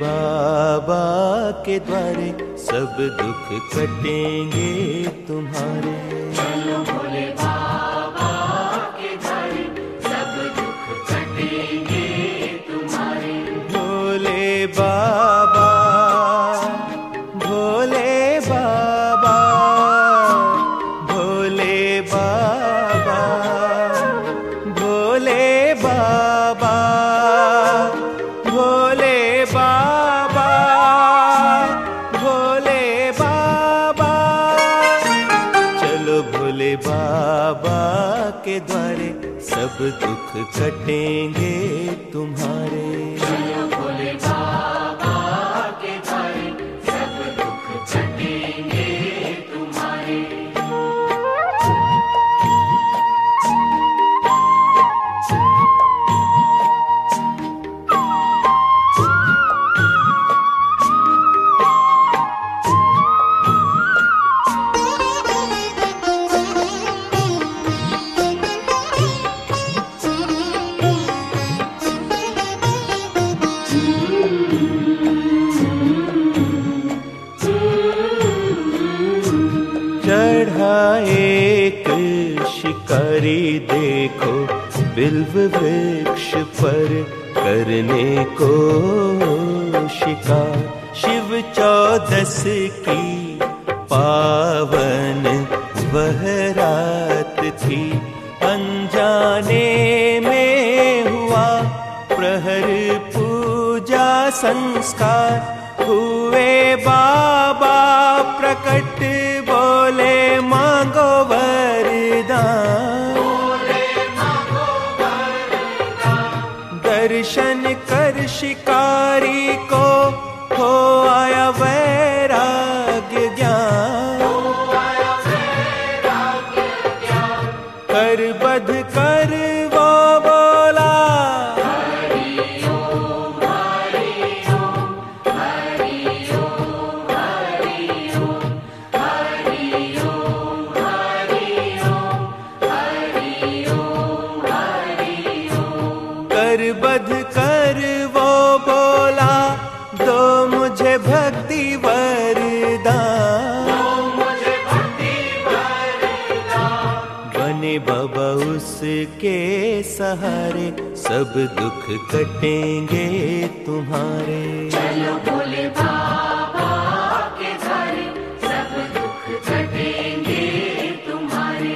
बाबा के द्वारे सब दुख कटेंगे तुम्हारे। चलो भोले बाबा के द्वारे सब दुख कटेंगे तुम्हारे। भोले बाबा, भोले बाबा, भोले बाबा, भोले बाबा, भोले बाबा, भोले बाबा। चलो भोले बाबा के द्वारे सब दुख कटेंगे तुम्हारे। चलो भोले बाबा के द्वारे सब दुख कटेंगे तुम्हारे। चढ़ा एक शिकारी देखो बिल्व वृक्ष पर करने को शिकार। शिव 14 की पावन वह रात थी, अनजाने में हुआ प्रहर पूजा संस्कार। हुए बाबा प्रकट बोले मांगो वरदान। दर्शन कर शिकारी को हो आया वैराग्य ज्ञान। कर बध कर वो बोला बध कर वो बोला दो मुझे भक्ति वरदान। बने बाबा उसके सहारे सब दुख कटेंगे तुम्हारे। चलो भोले बाबा के द्वारे सब दुख कटेंगे तुम्हारे।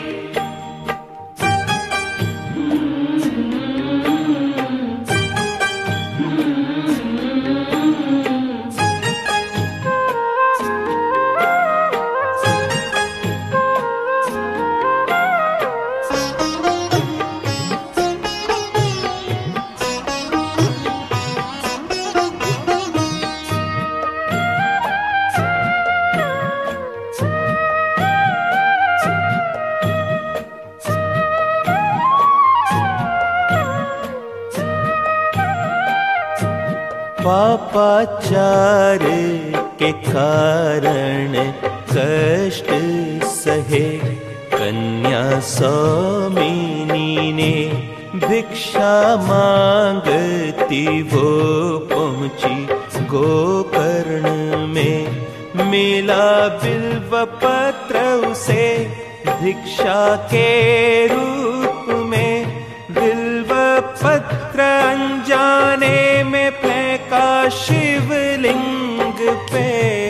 पापाचार के कारण कष्ट सहे कन्या सौमिनी ने भिक्षा मांगती वो पहुंची गोकर्ण में। मिला बिल्व पत्र उसे भिक्षा के रूप में। बिल्व पत्र अनजाने में फेंका शिवलिंग पे।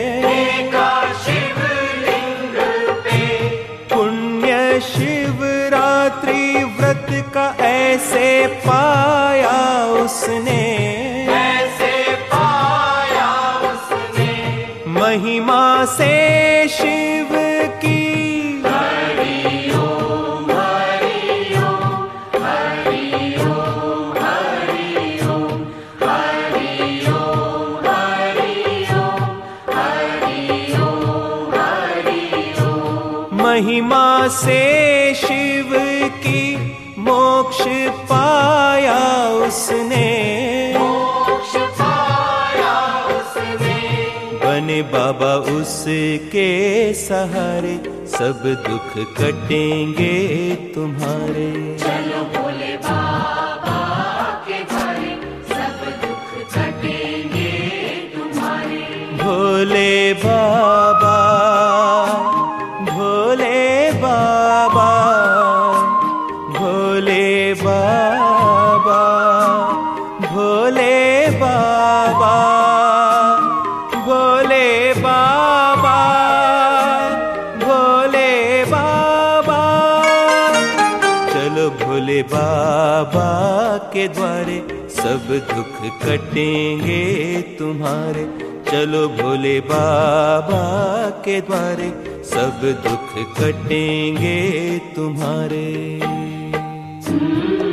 पुण्य शिवरात्रि व्रत का ऐसे पाया उसने। महिमा से शिव की महिमा से शिव की मोक्ष पाया उसने। बने बाबा उसके सहारे सब दुख कटेंगे तुम्हारे। चलो भोले बाबा के द्वारे सब दुख कटेंगे बाबा, भोले बाबा, भोले बाबा, भोले बाबा, भोले बाबा, भोले बाबा। चलो भोले बाबा के द्वारे, सब दुख कटेंगे तुम्हारे। चलो भोले बाबा के द्वारे, सब दुख कटेंगे तुम्हारे।